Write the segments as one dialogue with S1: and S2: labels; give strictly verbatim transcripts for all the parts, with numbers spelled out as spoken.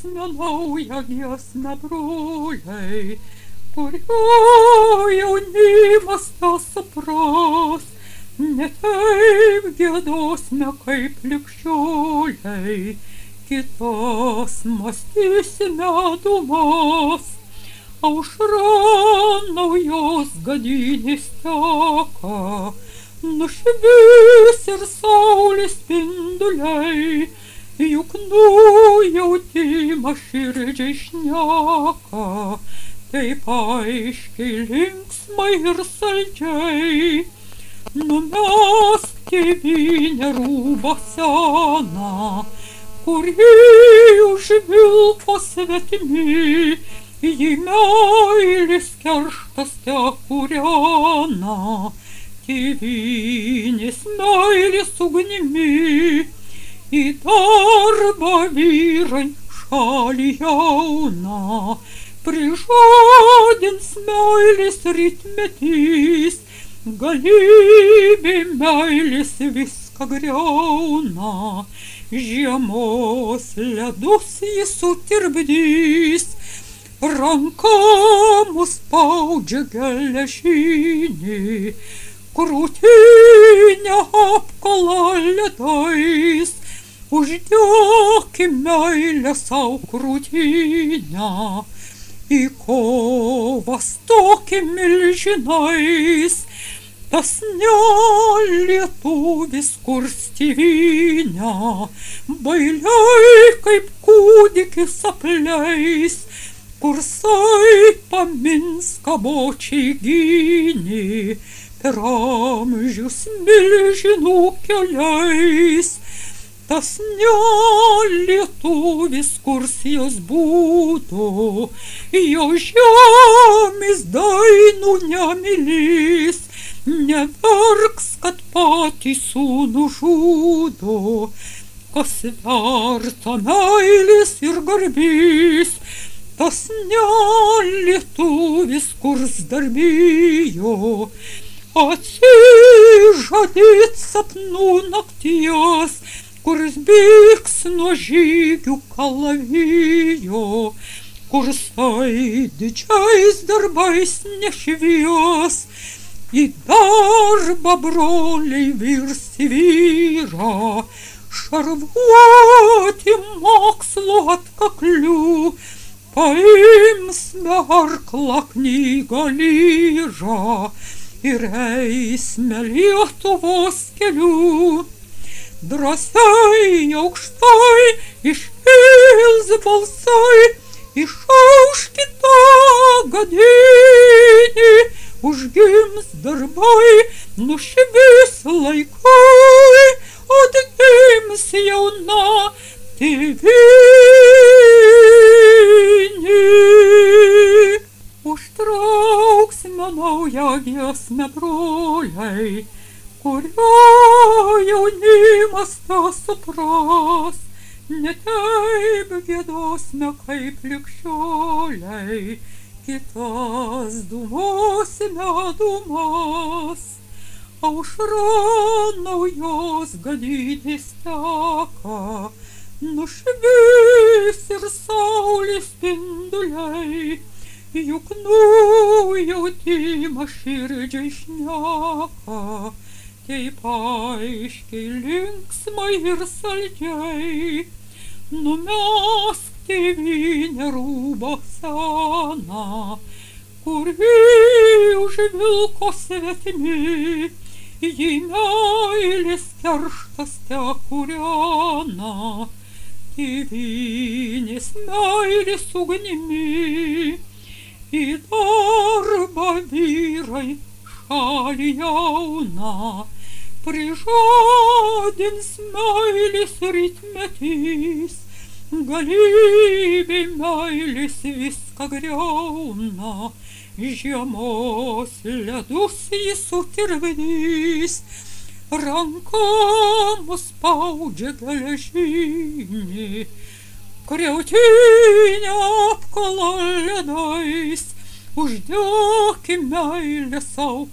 S1: manau, giesmę, broliai, kurio jaunimas tą supras, ne taip giedosime kaip ligšioliai, kitos mąstysime dūmas. Aušra naujos gadynės teka, nušvis ir saulės spinduliai, juk nujautimą širdžiai šneka, taip aiškiai, linksmai ir saldžiai. Numesk tėvynę rūbą seną, kurį užvilko svetimi, jį meilės kerštas tekūrena, tėvynės meilės ugnimi. Į darbą vyrai šalį jauną, prižadins meilės rytmetys, galybė meilės viską griauna, žiemos ledus jis sutirpdys, ranka mus spaudžia geležinė, krūtinę apkala ledais, uždėkim meilę sau krūtinę, į kovą stokim milžinais, tas ne lietuvis kurs tėvynę, bailiai kaip kūdikis apleis, kursai pamins kabočiai gynė, per amžius milžinų keliais. Tas ne lietuvis kurs jos būtų, jo žemės dainų nemylės, neverks, kad patį sūnų žudo, kas verta meilės ir garbės. Tas ne lietuvis kurs darbijo, atsižadėt sapnų nakties, kurs bėgs nuo žygių kalavijo, kursai didžiais darbais nešvies, į darbą broliai virsi vyrą, šarvuoti mokslo atkaklių, paimsime arklą knygą lyžą ir eisime Lietuvos keliu. Drąsiai aukštai iškils balsai, išauškite gadynį, užgims darbai, nušvis laikai, atgims jauna tėvynė. Užtrauksime naują giesmę, broliai, kurio jaunimas tą supras, ne taip giedosime kaip ligšioliai, kitas dūmosime dūmas. Aušra naujos gadynės teka, nušvis ir saulės spinduliai, juk nujautimą širdžiai šneka, taip aiškiai, linksmai ir saldžiai. Numesk tėvynę rūbą seną, kurį užvilko svetimi, jį meilės kerštas tekūrena, tėvynės meilės ugnimi. Į darbą vyrai šalį jauną, prižadins meilės rytmetys, galybė meilės viską griauna, žiemos ledus jis sutirpdys, ranka mus spaudžia geležinė, krūtinę apkala ledais, uždėkim meilę sau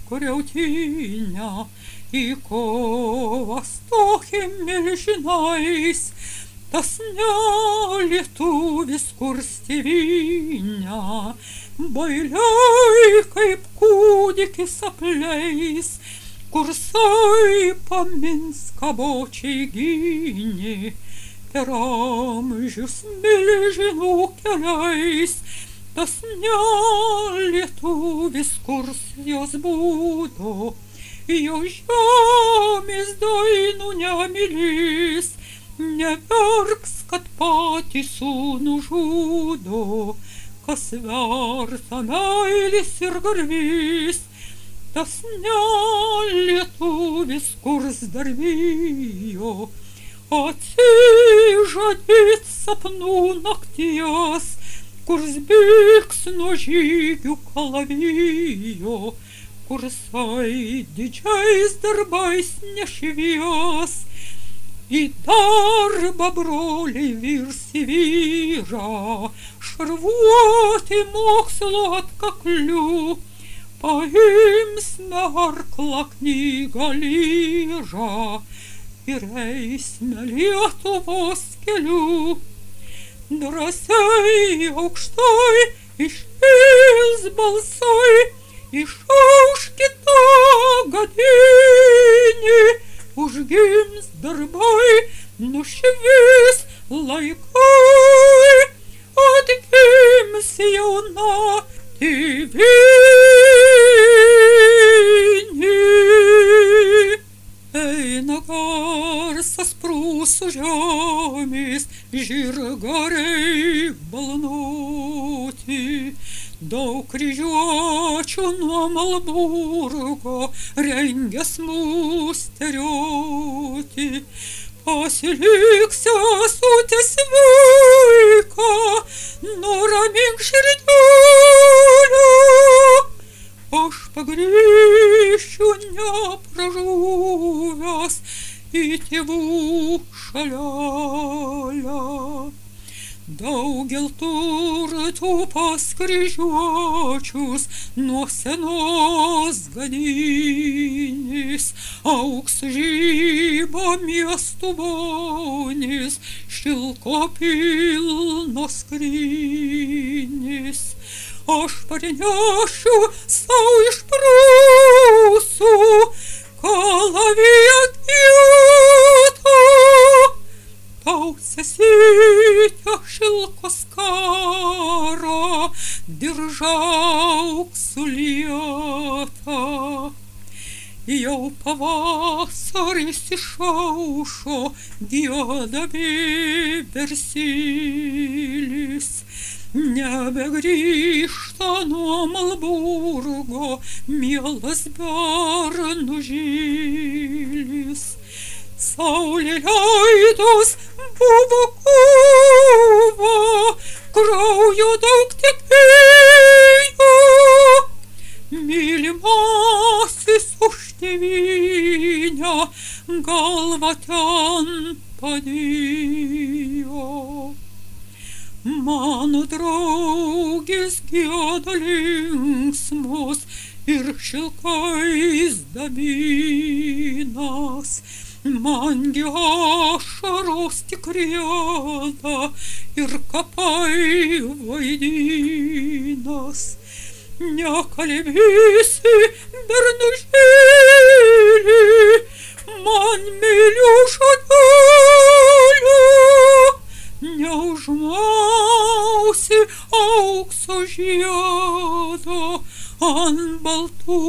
S1: krūtinę, į kovą stokim milžinais, tas ne lietuvis, kur tėvynę bailiai kaip kūdikis apleis, kur saipą Minską bočiai gynė, per amžius milžinų keliais. Tas ne lietuvis, kurs jos būdo, jo žemės dainų nemylės, neverks, kad patį sūnų žudo, kas verta meilės ir garbės. Tas ne lietuvis, kurs dar bijo atsižadėt sapnų nakties, kurs bėgs nuo žygių kalavijo, kursai didžiais darbais nešvies. Į darbą broliai virs į vyrą, šarvuoti mokslo atkakliu, paimsime arklą knygą lyrą ir eisime Lietuvos keliu. Drąsiai aukštai iškils balsai, išauškite gadinį, užgims darbai, nušvis laikai, atgims jauna tėvynė. Eina garsas prūsų žemės, žirgariai balnoti, daug kryžiuočių nuo Malburgo rengias mus terioti. Pasilik sesutė sveika, nuramink širdelę, aš pagrįšiu nepražuvęs į tėvų šalelę. Daugel turtų pas kryžiuočius nuo senos gadynės, auksu žyba miestų bonės, šilko pilnos skrynės. Aš parnešiu sau iš Prūsų kalaviją kietą, tau sesyte šilko skarą, diržą auksu lietą. Jau pavasaris išaušo, gieda vieversėlis, nebegrįžta nuo Malburgo mielas bernužėlis. Saulė leidos buvo kova, kraujo daug tekėjo, mylimasis už tėvynę galvą ten padėjo. Mano draugės gieda linksmos ir šilkais dabinas, mangi ašaros tik rieda ir kapai vaidinas. Nekalbėsi, bernužėli, man myliu žodeliu, neužmausi aukso žiedo ant baltų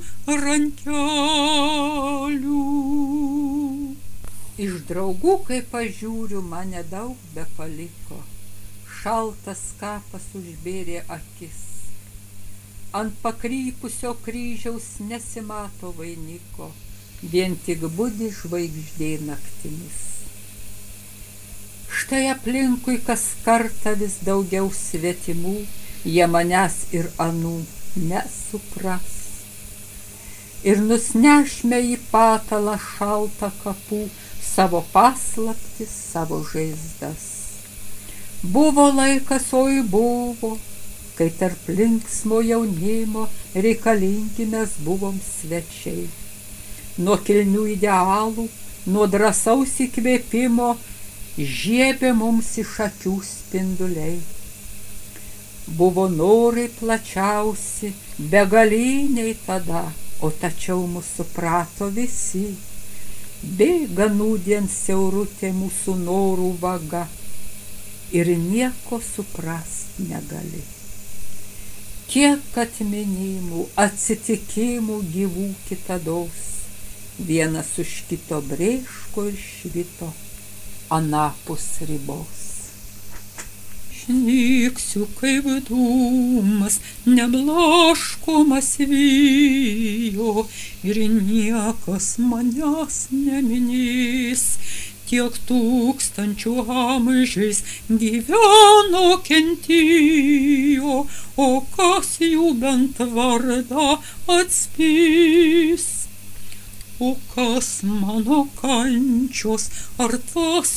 S1: rankelių.
S2: Iš draugų, kai pažiūriu, man nedaug bepaliko, šaltas kapas užbėrė akis, ant pakrypusio kryžiaus nesimato vainiko, vien tik budi žvaigždė naktimis. Štai aplinkui kas kartą vis daugiau svetimų, jie manęs ir anų nesupras. Ir nusnešme į patalą šaltą kapų savo paslaptis, savo žaizdas. Buvo laikas, oi buvo, kai tarp linksmo jaunimo reikalingi mes buvom svečiai. Nuo kilnių idealų, nuo drąsaus įkvėpimo žiebė mums iš akių spinduliai. Buvo norai plačiausi, begaliniai tada, o tačiau mus suprato visi. Bėga nūdien siaurutė mūsų norų vaga ir nieko suprast negali. Kiek atminimų, atsitikimų gyvų kitados, vienas už kito brėško ir švito anapus ribos.
S1: Nyksiu kaip dūmas, neblaškomas vėjo, ir niekas manęs neminės. Tiek tūkstančių amžiais gyveno kentėjo, o kas jų bent vardą atspės? O kas mano kančios, ar tas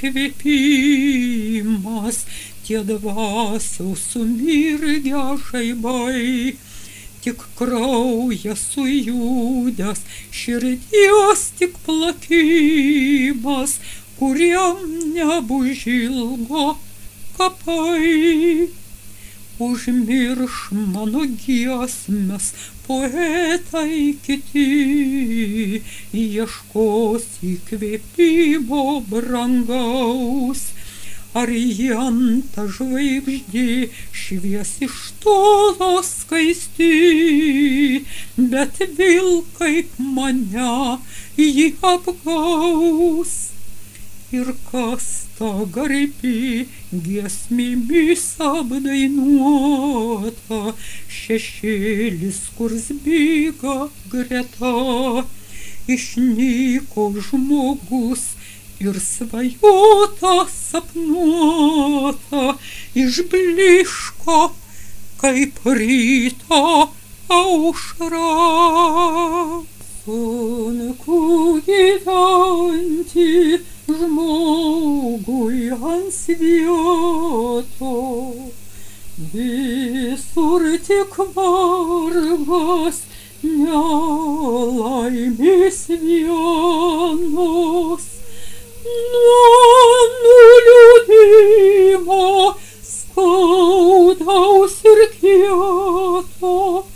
S1: įkvėpimas, tie dvasiaus sumirgę žaibai, tik kraujas sujudęs, širdies tik plakimas, kuriam nebus žilgo kapai. Užmirš mano giesmes poetai kiti, ieškos įkvėpimo brangaus. Ar jam ta žvaigždė švies iš tolo skaisti, bet vėl kaip mane jį apgaus. Ir kas ta garbė giesmėmis apdainuota, šešėlis kurs bėga greta, išnyko žmogus ir svajota sapnuota, išbliško kaip ryto aušra. Sunku gyventi žmogui ant svieto, visur tik vargas, nelaimės vienos. Nuo nuliūdimo skaudaus ir kieto,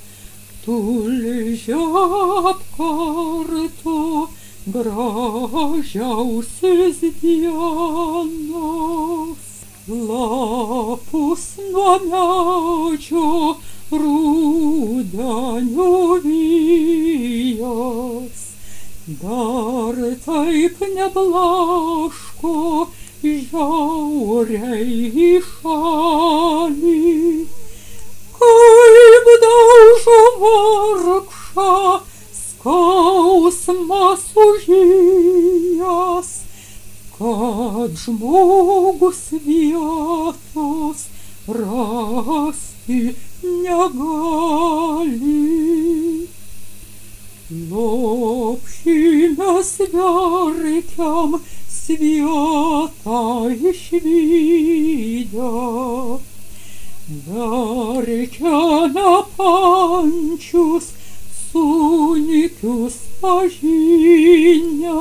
S1: tulžiap kartu gražiausios dienos. Lapus nuo medžio rudeniu vijas, dar taip neblaško žiauriai į šalį. Kaip daužo vargšą skausmas užėjęs, kad žmogus vietos rasti negali. Lopšimės verkiam svietą išvydę, verkiame pančius sunikius pažinę.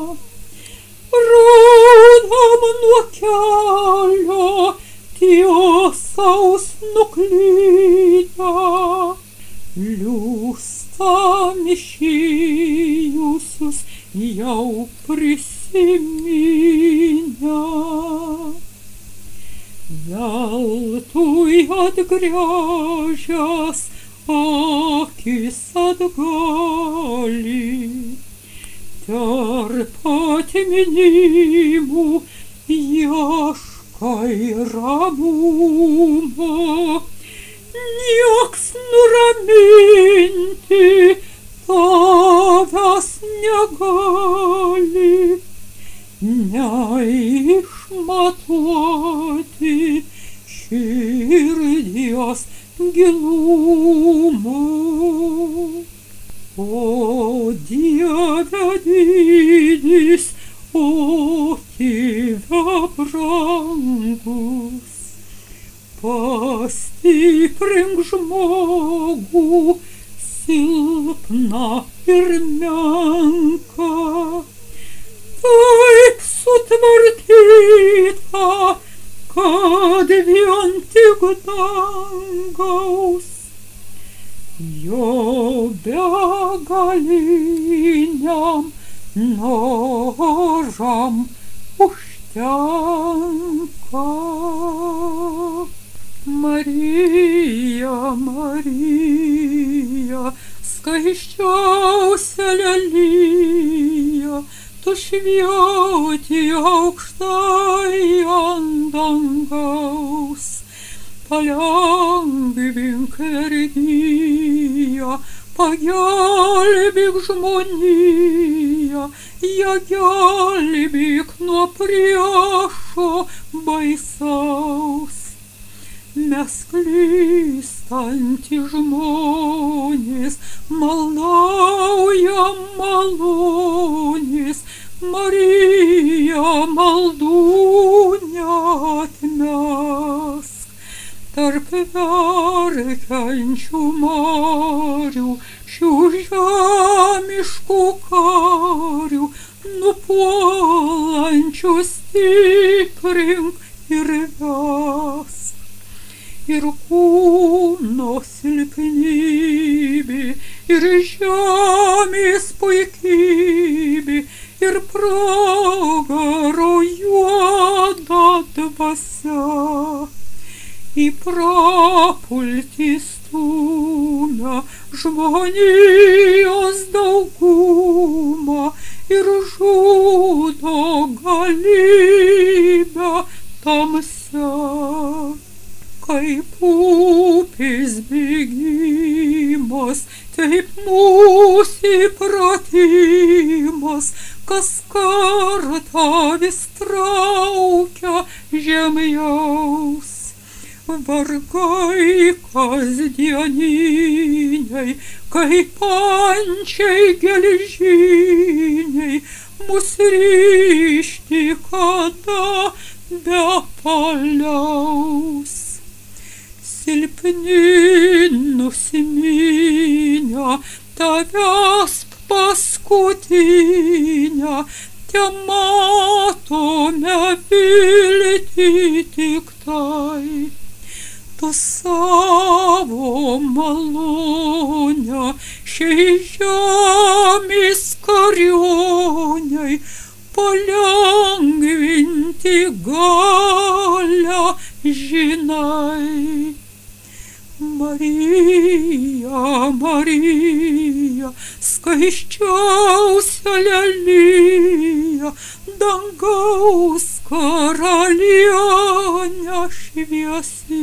S1: Radam nuo kelio tiesaus nuklydę, liūstam išėjusius jau prisiminę. Veltui atgręžęs akis atgali, tarp atminimų ieškai ramumo. Nieks nuraminti tavęs negali, neišmatuoti širdies gilumo. O Dieve didis, o Tėve brangus, pastiprink žmogų silpną ir menką, taip sutvarkyta, kad vien tik dangaus jo begaliniam noram užtenka. Marija, Marija, skaisčiausia lelija, tu švieti aukštai ant dangaus, palengvink vergiją, pagelbėk žmoniją, ją gelbėk nuo priešo baisaus. Mes klystantys žmonės maldaujam malonės, Marija maldų neatmesk. Tarp verkiančių marių, šių žemiškų karių, nupuolančių stiprink ir vesk. Ir kūno silpnybė, ir žemės puikybė, ir pragaro juoda dvasia, į prapultį stumia žmonijos daugumą ir žudo galybę tamsia. Kaip upės bėgimas, taip mūsų įpratimas, kas kartą vis traukia žemėjaus. Vargai kasdieniniai, kaip pančiai geležiniai, mus ryžti kada bepaliaus. Silpni nusiminę, tavęs paskutinę, te matome viltį tik tai. Tu savo malonę šiai žemės karioniai palengvinti galią žinai. Marija, Marija, skaisčiausia lelija, dangaus karalienė šviesi.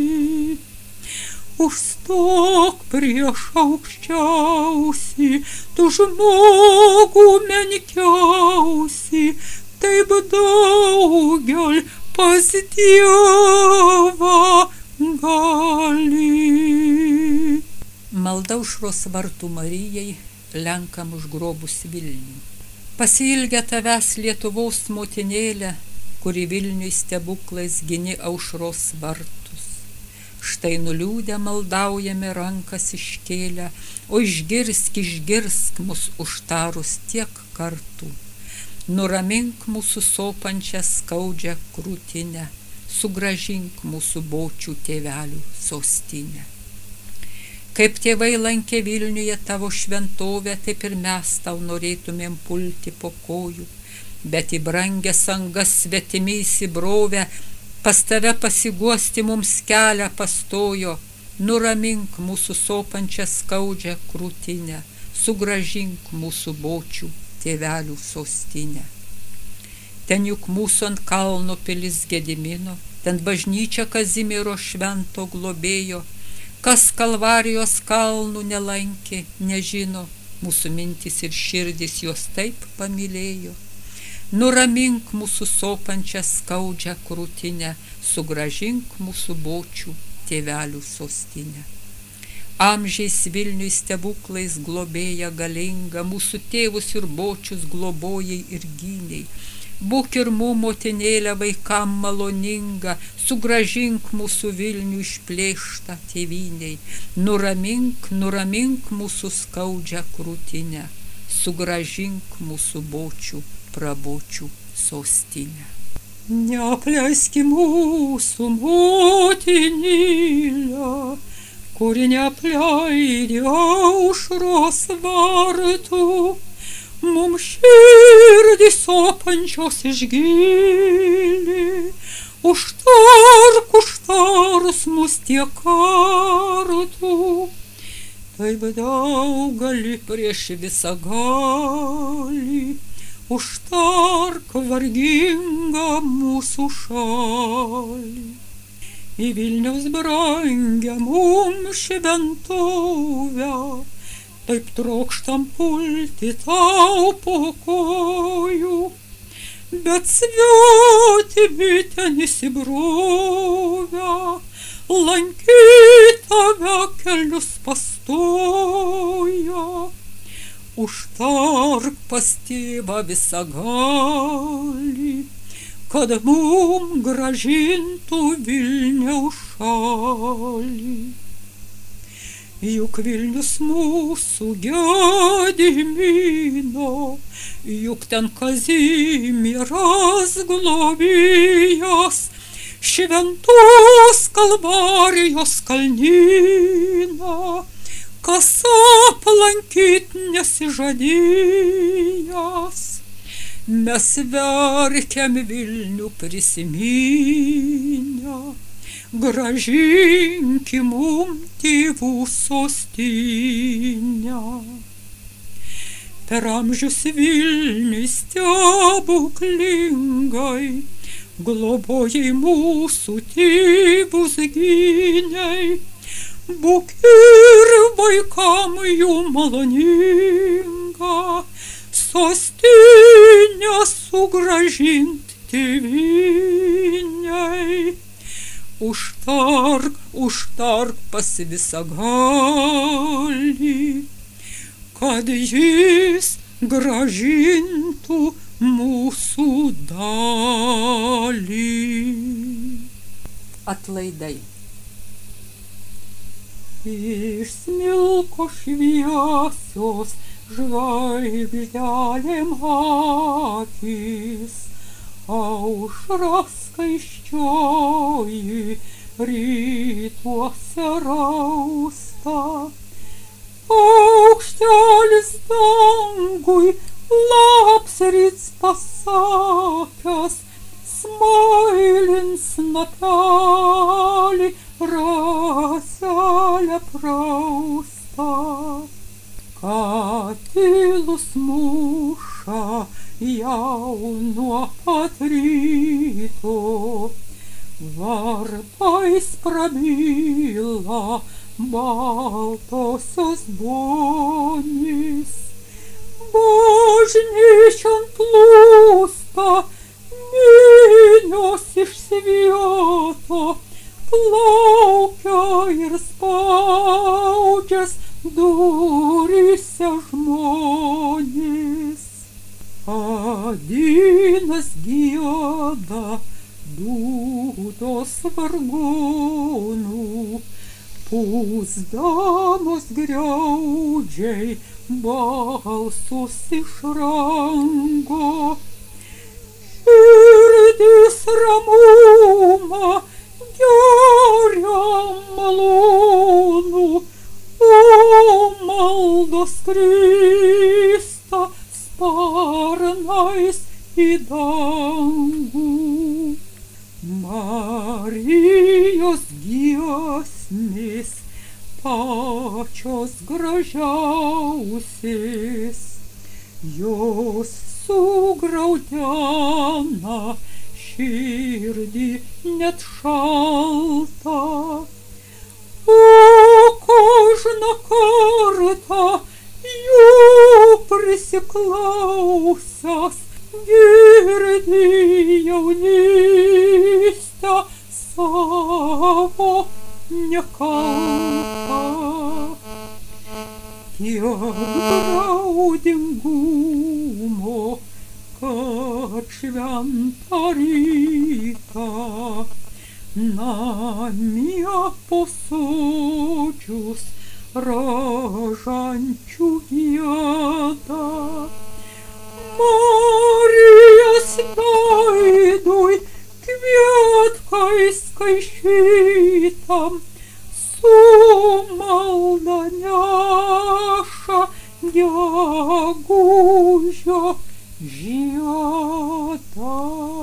S1: Užstok prieš aukščiausi, tu žmogų menkiausi, taip daugel pas Dievą gali.
S2: Malda aušros vartų Marijai, Lenkam užgrobus Vilnių. Pasiilgę tavęs Lietuvos motinėlę, kuri Vilniui stebuklais gini aušros vartus. Štai nuliūdę maldaujame rankas iškėlę, o išgirsk, išgirsk mus užtarus tiek kartų. Nuramink mūsų sopančią skaudžią krūtinę, sugrąžink mūsų bočių tėvelių sostinę. Kaip tėvai lankė Vilniuje tavo šventovę, taip ir mes tau norėtumėm pulti po kojų, bet į brangias angas svetimi įsibrovę, pas tave pasiguosti mums kelią pastojo. Nuramink mūsų sopančią skaudžią krūtinę, sugrąžink mūsų bočių tėvelių sostinę. Ten juk mūsų ant kalno pilis Gedimino, ten bažnyčia Kazimiero švento globėjo. Kas Kalvarijos kalnų nelankė, nežino, mūsų mintis ir širdis juos taip pamylėjo. Nuramink mūsų sopančią skaudžią krūtinę, sugrąžink mūsų bočių tėvelių sostinę. Amžiais Vilniui stebuklais globėja galinga, mūsų tėvus ir bočius globojai ir gyniai. Būk ir mū motinėlė vaikam maloninga, sugrąžink mūsų Vilnių išplėštą tėvynei. Nuramink, nuramink mūsų skaudžią krūtinę, sugrąžink mūsų bočių prabočių sostinę.
S1: Neapleiski mūsų, motinėle, kuri neapleidė aušros vartų, mums širdį sopančios išgilį, užtark, užtars mus tiek kartų, taip daug gali prieš visą galį, užtark vargingą mūsų šalį. Į Vilniaus brangią mums šventovę, taip trokštam pulti tau po kojų, bet svetimi ten įsibrovę, lankyt tave kelius pastoja. Užtark pas tėvą visagalį, kad mum gražintų Vilniaus šalį. Juk Vilnius mūsų Gedimino, juk ten Kazimieras globėjas, šventos Kalvarijos kalnyną, kas aplankyt nesižadėjęs. Mes verkiam Vilnių prisiminę, gražinki mum tėvų sostinę. Per amžius Vilniui stebuklingai, globojai mūsų tėvus gynei, būk ir vaikam jų maloninga, sostinę sugražint tėvynei. Užtark, užtark pas visagalį, kad jis gražintų mūsų dalį.
S2: Atlaidai.
S1: Iš smilko šviesios žvaigždelėm akys, aušra skaisčioji rytuose rausta. Paukštelis dangui lapsryts pasakęs, smailins snapelį raselę praustą. Katilus muša jau nuo pat ryto, varpais prabyla baltosios bonys. Bažnyčion plūsta minios iš svieto, plaukia ir spaudžias duryse žmonės. Adinas gieda dūdos vargonų, pūsdamos griaudžiai balsus iš rango. Širdis ramumą geria malonų, o maldos krysta sparnais į dangų. Marijos giesmės pačios gražiausiais, jos sugraudena širdį net šaltą. O kožną kartą jų prisiklausęs, girdi jaunystę savo nekaltą. Tiek naudingumo, kad šventą rytą namie posodžius ražančių gieda. Marijos veidui kvietkais kaišytam, su malda neša gegužio žiedą.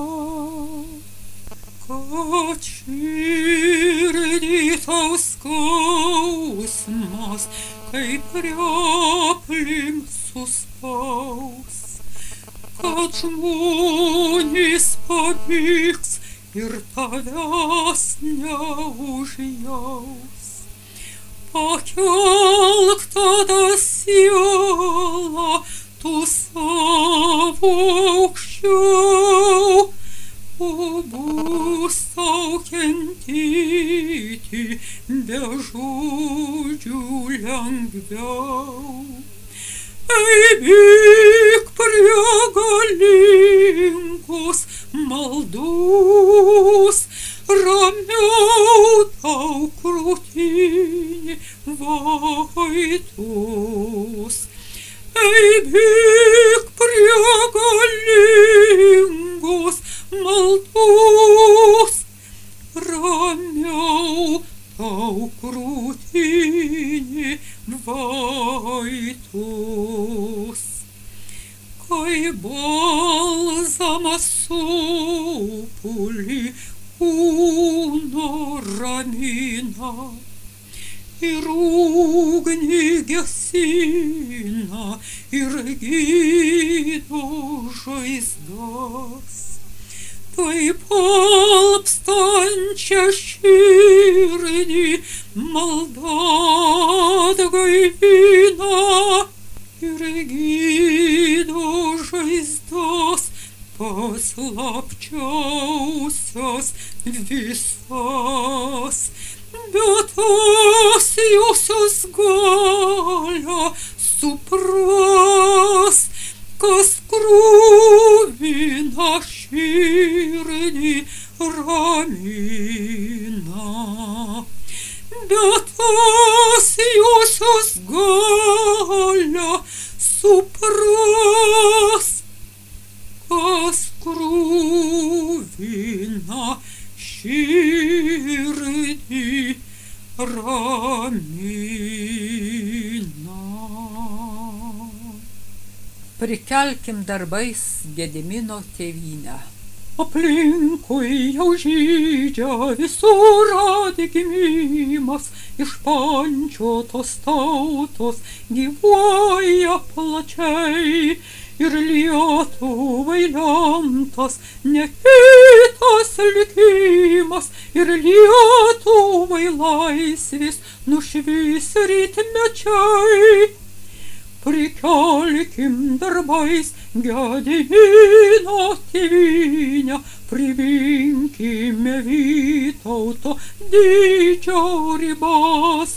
S1: Kad širdį tau skausmas, kaip replink suspaus, kad žmonės pabėgs ir tavęs neužjaus. Pakelk tada sielą tu savo aukščiau, o bus tau kentėti be žodžių lengviau. Eibėk prie galingos maldos, ramiau tau krūtinė vaitus. Eibėk prie galingos maldos, ramiau tau krūtinė vaitus. Kai balzamas sopulį kūno ramina ir ugnį gesina ir gydo žaizdas, taip alpstančią širdį malda atgaivina ir gydo žaizdas paslapčiausias visas. Bet tos josios galia supras, kas kruvina širdį ramina. Bet tos josios galia supras, kas kruvina širdį ramina.
S2: Prikelkim darbais Gedimino tėvynę.
S1: Aplinkui jau žydžia visur atgimimas, išpančiotos tautos gyvuoja plačiai, ir Lietuvai lemtas ne kitas likimas, ir Lietuvai laisvės nušvis rytmečiai. Prikelkim darbais Gedimino tėvynę, privinkime Vytauto didžio ribas,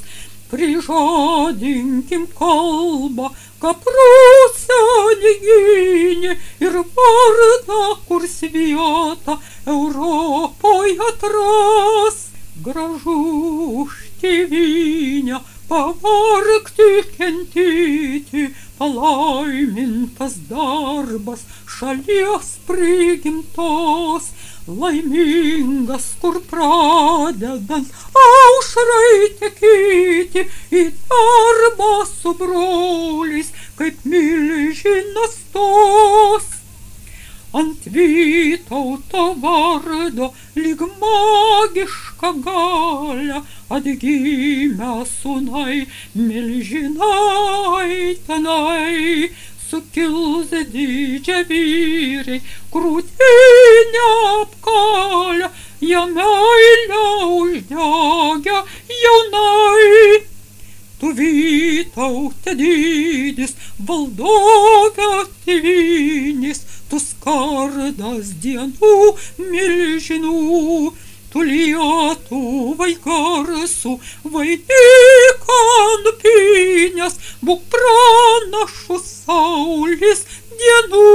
S1: prižadinkim kalbą, ką Prūsija gynė, ir vardą, kurs vietą Europoje atras. Gražu už tėvynę pavargti, kentėti, palaimintas darbas šalies prigimtos, laimingas, kur pradedant aušrai tekėti, į darbą su broliais, kaip milžinas stos. Ant Vytauto vardo lyg magiška galia atgimę sūnai, milžinai tenai, sukils didžią vyrai, krūtinę apkalę, jam meilę uždegę jaunai. Tu Vytaute didis, valdove tėvynės, tu skardas dienų milžinų, tu Lietuvai garsų vainiką nupynęs, būk pranašu saulės dienų.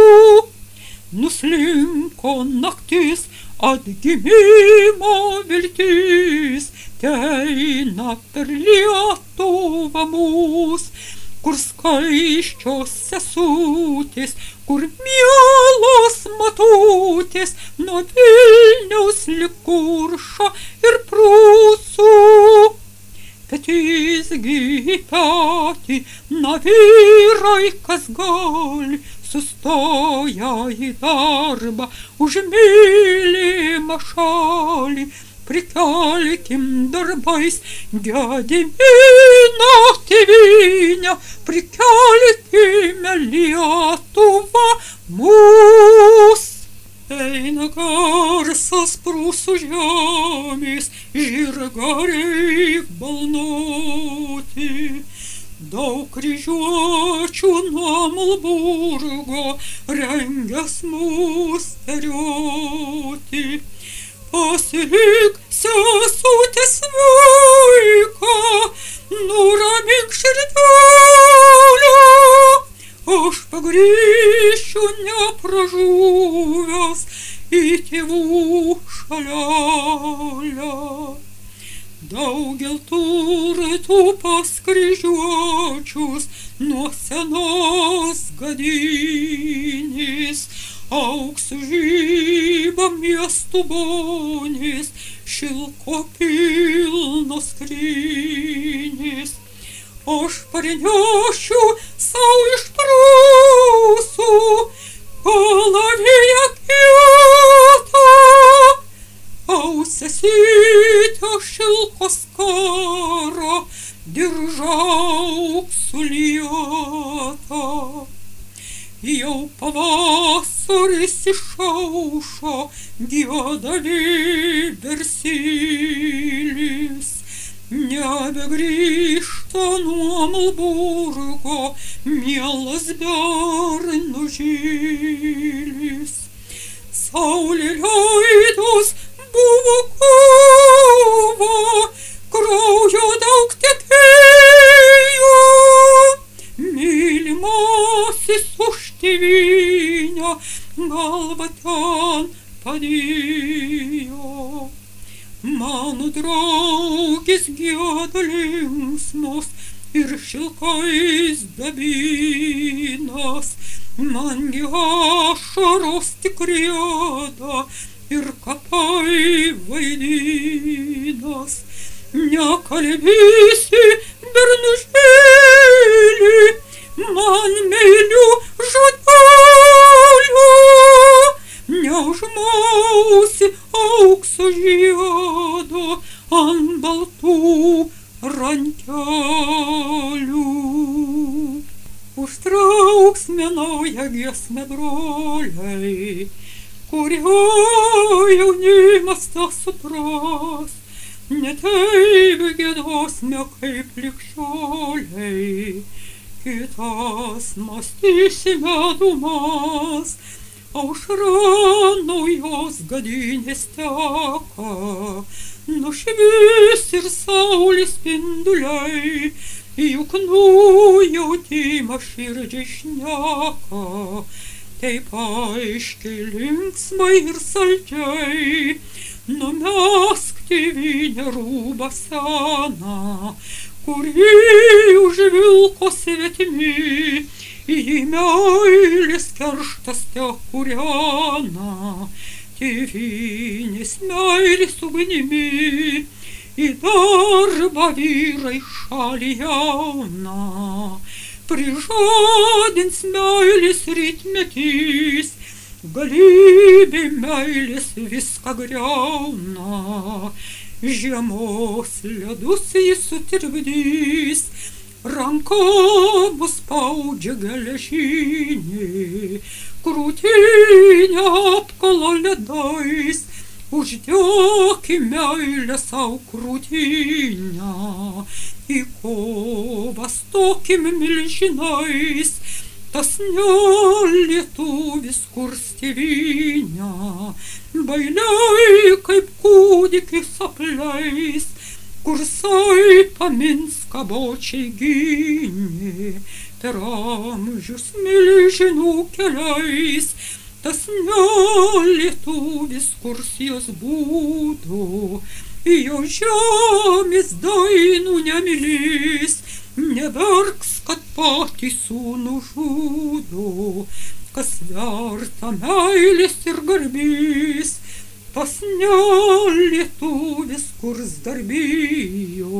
S1: Nuslinko naktis, atgimimo viltis, teina per Lietuvą mūs, kur skaisčios sesutės, kur mielos mat mūsų. Petys gi petį, na vyrai kas gali, sustoja į darbą už mylimą šalį. Prikelkim darbais Gedimino tėvynę, prikelkime Lietuvą mūs. Eina garsas prūsų žemės, žirgariai balnoti. Daug kryžiuočių nuo Malburgo rengias mus terioti. Pasilik sesutė sveika, nuramink širdelę, aš pagrįšiu nepražuvęs į tėvų šalelę. Daugel turtų pas kryžiuočius nuo senos gadynės, auksu žyba miestų bonės, šilko pilnos skrynės. Aš parnešiu sau iš prūsų kalaviją kietą, ausesytę šilko skarą, diržą auksu lietą. Jau pavasaris išaušo, gieda vieversėlis. Nebegrįžta nuo Malburgo mielas bernužėlis. Saulė leidus buvo kova, kraujo daug tekėjo. Mylimasis už tėvynę galvą ten padėjo. Mano draugės gieda linksmos ir šilkais dabinas, mangi ašaros tik rieda ir kapai vaidinas. Nekalbėsi, bernužėli, man meilių žodelių, neužmausi aukso žiedo ant baltų rankelių. Užtrauksime naują giesmę, broliai, kurio jaunimas tą supras. Ne taip giedosime kaip ligšioliai, kitas mąstysime dūmas. Aušra naujos gadynės teka, nušvis ir saulės spinduliai, juk nujautimą širdžiai šneka, taip aiškiai, linksmai ir saldžiai. Numesk tėvynę rūbą seną, kurį užvilko svetimi, į meilės kerštas te kūrena, tėvynės meilės ugnimi, į darbą vyrai šalį jauna, prižadins meilės rytmetys, galybė meilės viską griauna, žiemos ledus jis sutirpdys, ranka bus spaudžia geležinė, krūtinę apkala ledais, uždėki meilę sau krūtinę, į kovą stokim milžinais, tas nelietuvis kurs tėvynę, bailiai kaip kūdikis apleis, kursai pamins kabočiai gynė, per amžius milžinų keliais, tas nelietuvis kurs jos būdo, jo žemės dainų nemylės, neverks, kad patį sūnų žudo, kas verta meilės ir garbės, tas ne lietuvis, kurs darbijo,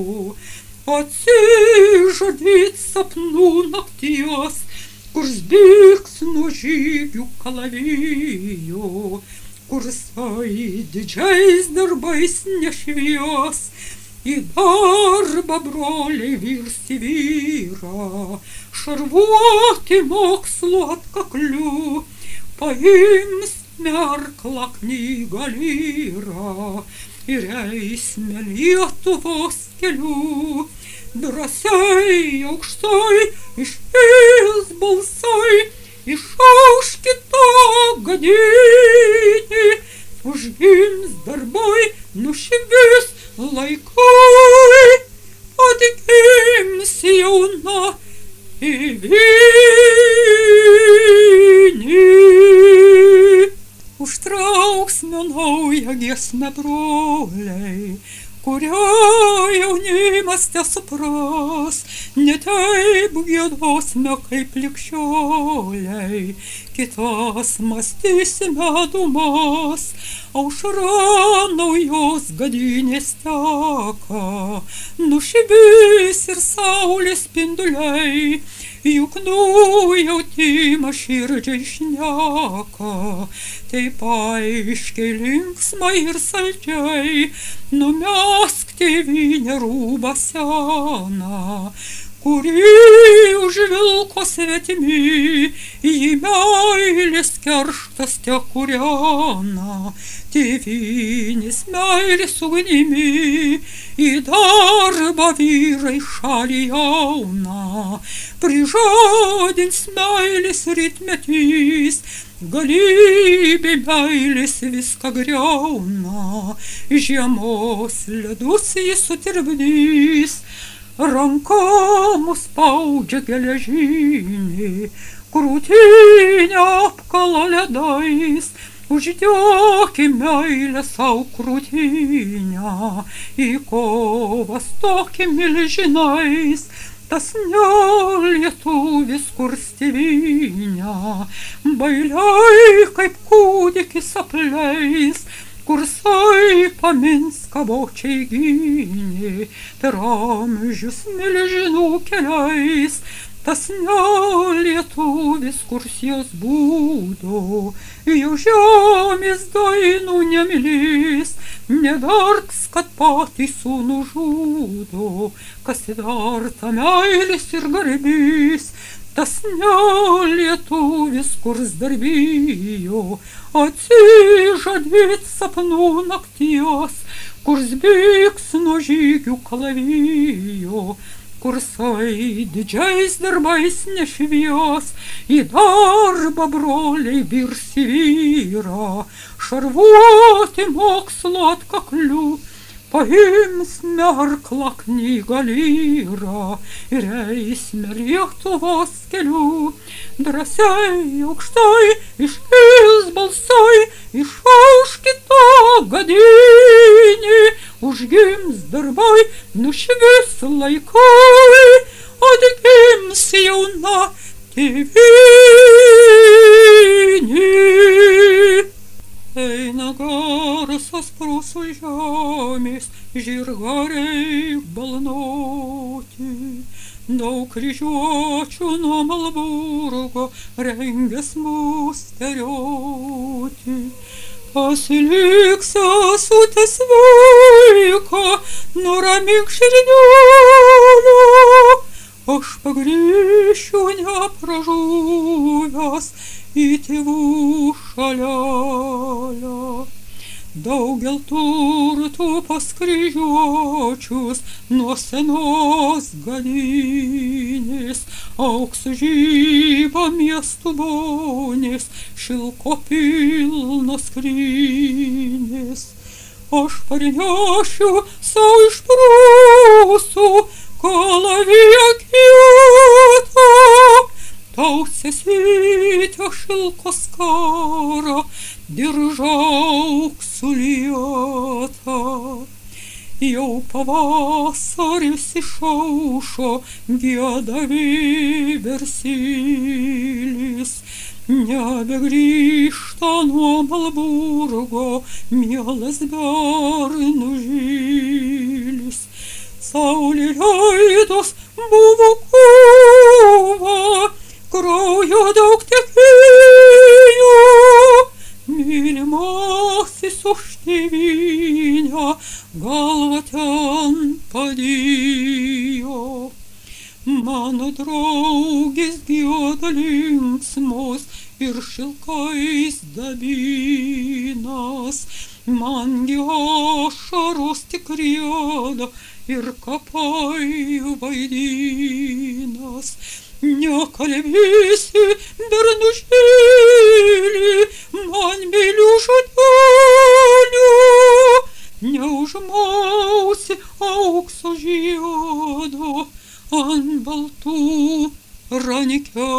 S1: atsižadėt sapnų nakties, kurs bėgs nuo žygių kalavijo, kursai didžiais darbais nešvies, į darbą broliai virs į vyrą, šarvuoti mokslu atkakliu, paims merklą knygą lyrą ir eisme Lietuvos keliu. Drąsiai aukštai išpils balsai, išauškito gadinį, užgims darbai, nušvis laikai, atgims jauna tėvynė. Užtrauksime naują giesmę, broliai, kurią jaunimas tesupras, ne taip giedosime kaip ligšioliai, kitas mąstysime dūmas, aušra naujos gadynės teka, nušvis ir saulės spinduliai, juk nujautimą širdžiai šneka, taip aiškiai linksmai ir saldžiai, numesk tėvynę rūbą seną, kurį užvilko svetimi, jį meilės kerštas tekūrena, tėvynės meilės ugnimi, į darbą vyrai šalį jauna, prižadins meilės rytmetys, galybė meilės viską griauna, žiemos ledus jis sutirpdys, ranka mus spaudžia geležinė, krūtinę apkala ledais, uždėkim meilę sau krūtinę, į kovą stokim milžinais, tas ne lietuvis kurs tėvynę, bailiai kaip kūdikis apleis, kursai pamins kabočiai gynė, per amžius milžinų keliais, tas ne lietuvis kurs jos būdo, jau žemės dainų nemylės, neverks, kad patį sūnų žudo, kas verta meilės ir garbės, tas ne lietuvis kurs darbijo, atsižadėt sapnų nakties, kurs bėgs nuo žygių kalavijo, kursai didžiais darbais nešvies, į darbą broliai virs į vyrą, šarvuoti mokslo atkakliu, paims merklą knygą lyrą ir eisime Lietuvos keliu, drąsiai aukštai išpils balsai, išauškito gadynį, užgims darbai, nušvis laikai, atgims jauna tėvynė. Eina garsas prūsų žemės, žirgariai balnoti, daug kryžiuočių nuo Malburgo rengias mus terioti. Pasilik sesutė sveika, nuramink širdėlę, aš pagrįšiu nepražuvęs į tėvų šalelę. Daugel turtų pas kryžiuočius nuo senos gadynės, auksu žyba miestų bonės, šilko pilnos skrynės. Aš parnešiu sau iš prūsų kalaviją kietą, tau sesytė šilko skarą, diržauk sulieta. Jau pavasaris išaušo, gieda vieversėlis, nebegrįžta nuo Malburgo, mielas bernužėlis. Saulė leidus buvo kova, kraujo daug tekėjo, mylimasis už tėvynę galvą ten padėjo. Mano draugės gieda linksmos ir šilkais dabinas, mangi ašaros tik rieda ir kapai vaidinas. Nekalbėsi, bernužėli, man meilių žodelių, neužmausi aukso žiedo ant baltų ranikelių.